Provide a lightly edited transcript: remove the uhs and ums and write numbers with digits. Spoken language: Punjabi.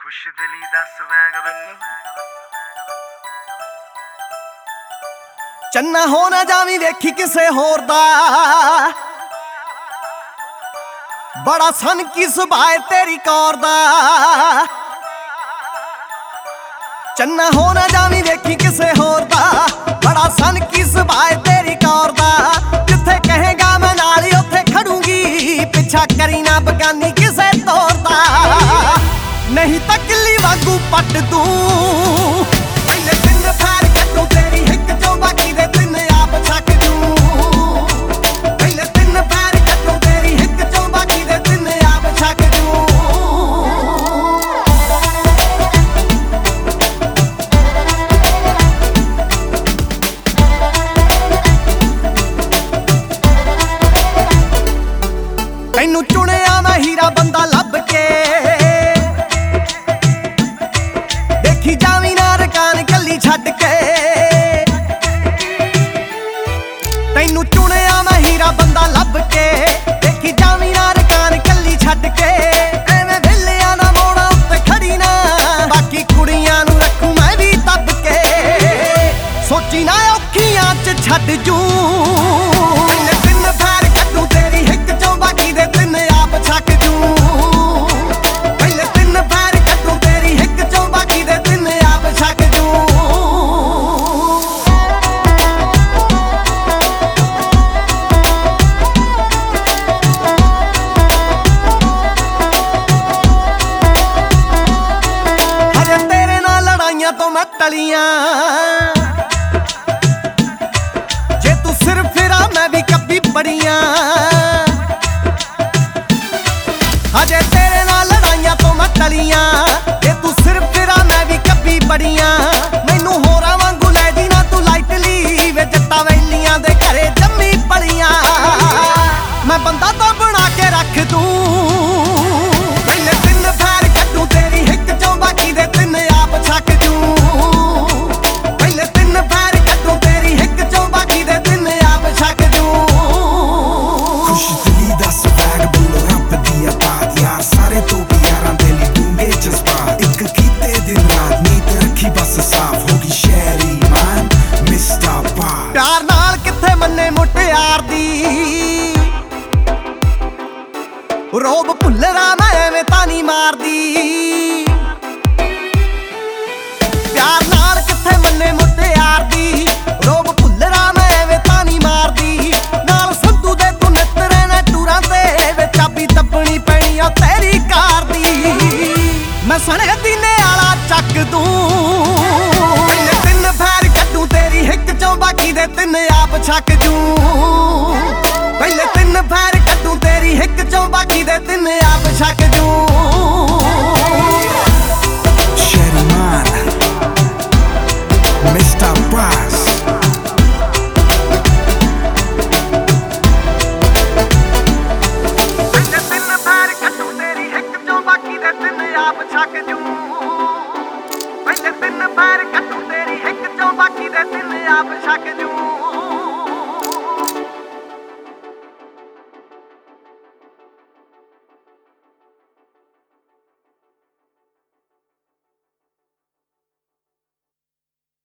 ਖੁਸ਼ ਦਿਲੀ ਦਾ ਸਵੈਗ ਮੈਨੂੰ ਚੰਨਾ ਹੋ ਨਾ ਜਾਵੀਂ ਵੇਖੀ ਕਿਸੇ ਹੋਰ ਦਾ ਬੜਾ ਸਨ ਕੀ ਸੁਭਾਏ ਤੇਰੀ ਕੌਰ ਦਾ ਚੰਨਾ ਹੋ ਨਾ ਜਾਵੀਂ ਵੇਖੀ ਕਿਸੇ ਹੋਰ ਦਾ ਬੜਾ ਸਨ ਕੀ ਸੁਭਾਏ ਤੇਰੀ ਕੌਰ ਦਾ ਜਿੱਥੇ ਕਹੇਗਾ ਮੈਂ ਨਾਲ ਹੀ ਉੱਥੇ ਖੜੂੰਗੀ ਪਿੱਛਾ ਕਰੀ ਨਾ ਬਗਾਨੀ ਕਿਸੇ ਤੋਰ ਦਾ ਨਹੀਂ ਤਾਂ ਕਿੱਲੀ ਵਾਂਗੂ ਪੱਟ ਦੂੰ ਪਹਿਲੇ ਦਿਨ ਫੈਰ ਕੱਢੂ ਤੇਰੀ ਹਿੱਕ ਚੋਂ ਬਾਕੀ ਦੇ ਦਿਨ ਆਪ ਛੱਕ ਦੂੰ ਪਹਿਲੇ ਦਿਨ ਫੈਰ ਕੱਢੂ ਤੇਰੀ ਹਿੱਕ ਚੋਂ ਬਾਕੀ ਦੇ ਦਿਨ ਆਪ ਛੱਕ ਦੂੰ ਤੈਨੂੰ ਚੁਣਿਆ ਮੈਂ ਹੀਰਾ ਬੰਦਾ ਲੱਭ ਕੇ ਦੇਖੀ ਜਾਵੀਂ ਨਾ ਰਕਾਨ ਕੱਲੀ ਛੱਡ ਕੇ ਤੈਨੂੰ ਚੁਣਿਆ ਮੈਂ ਹੀਰਾ ਬੰਦਾ ਲੱਭ ਕੇ ਦੇਖੀ ਜਾਵੀਂ ਨਾ ਰਕਾਨ ਕੱਲੀ ਛੱਡ ਕੇ ਐਵੇਂ ਵਿਹਲਿਆਂ ਨਾ ਮੋੜਾਂ ਉੱਤੇ ਖੜੀ ਨਾ ਬਾਕੀ ਕੁੜੀਆਂ ਨੂੰ ਰੱਖੂ ਮੈਂ ਵੀ ਦੱਬ ਕੇ ਸੋਚੀ ਨਾ ਔਖੀਆਂ 'ਚ ਛੱਡ ਜੂ ਤੋਂ ਮੈਂ ਟਲੀਆਂ ਜੇ ਤੂੰ ਸਿਰ ਫਿਰਾ ਮੈਂ ਵੀ ਕੱਬੀ ਬੜੀਆਂ ਹਜੇ ਤੇਰੇ ਨਾਲ ਲੜਾਈਆਂ ਤੋਂ ਮੈਂ ਟਲੀਆਂ ਜੇ ਤੂੰ ਸਿਰ ਫਿਰਾ ਮੈਂ ਵੀ ਕੱਬੀ ਬੜੀਆਂ ਮੈਨੂੰ ਹੋਰਾਂ ਵਾਂਗੂ ਲੈ ਦੀ ਨਾ ਤੂੰ ਲਾਈਟਲੀ ਵੇ ਜੱਟਾਂ ਵੈਲੀਆਂ ਦੇ ਘਰੇ ਜੰਮੀ ਪਲੀਆਂ ਮੈਂ ਬੰਦਾ ਤਾਂ ਬਣਾ ਕੇ ਰੱਖ ਦੂੰ ਪਹਿਲੇ ਦਿਨ ਫੈਰ ਕੱਢੂ ਤੇਰੀ ਹਿੱਕ ਚੋਂ ਬਾਕੀ ਦੇ ਦਿਨ ਆਪ ਛੱਕ ਪਿਆਰ ਨਾਲ ਕਿੱਥੇ ਮੰਨੇ ਮੁਟਿਆਰ ਦੀ ਰੋਬ ਭੁੱਲਰਾ ਮੈਂ ਐਵੇਂ ਤਾਂ ਨਹੀਂ ਮਾਰਦੀ ਪਿਆਰ ਨਾਲ ਕਿੱਥੇ ਮੰਨੇ ਮੁਟਿਆਰ ਦੀ ਰੋਬ ਭੁੱਲਰਾ ਮੈਂ ਐਵੇਂ ਤਾਂ ਨਹੀਂ ਮਾਰਦੀ ਨਾਲ ਸੰਧੂ ਦੇ ਤੂੰ ਨਿੱਤ ਰਹਿਣਾ ਟੂਰਾਂ ਤੇ ਵੇ ਚਾਬੀ ਦੱਬਣੀ ਪੈਣੀ ਆ ਤੇਰੀ ਕਾਰ ਦੀ ਮੈਂ ਸਣੇ ਦੀਨੇ ਵਾਲਾ ਚੱਕ ਦੂੰ ਬਾਕੀ ਦੇ ਤਿੰਨ ਆਪ ਛੱਕ ਜੂ ਪਹਿਲੇ ਤਿੰਨ ਫੈਰ ਕੱਢੂ ਤੇਰੀ ਹਿੱਕ ਚੋਂ ਬਾਕੀ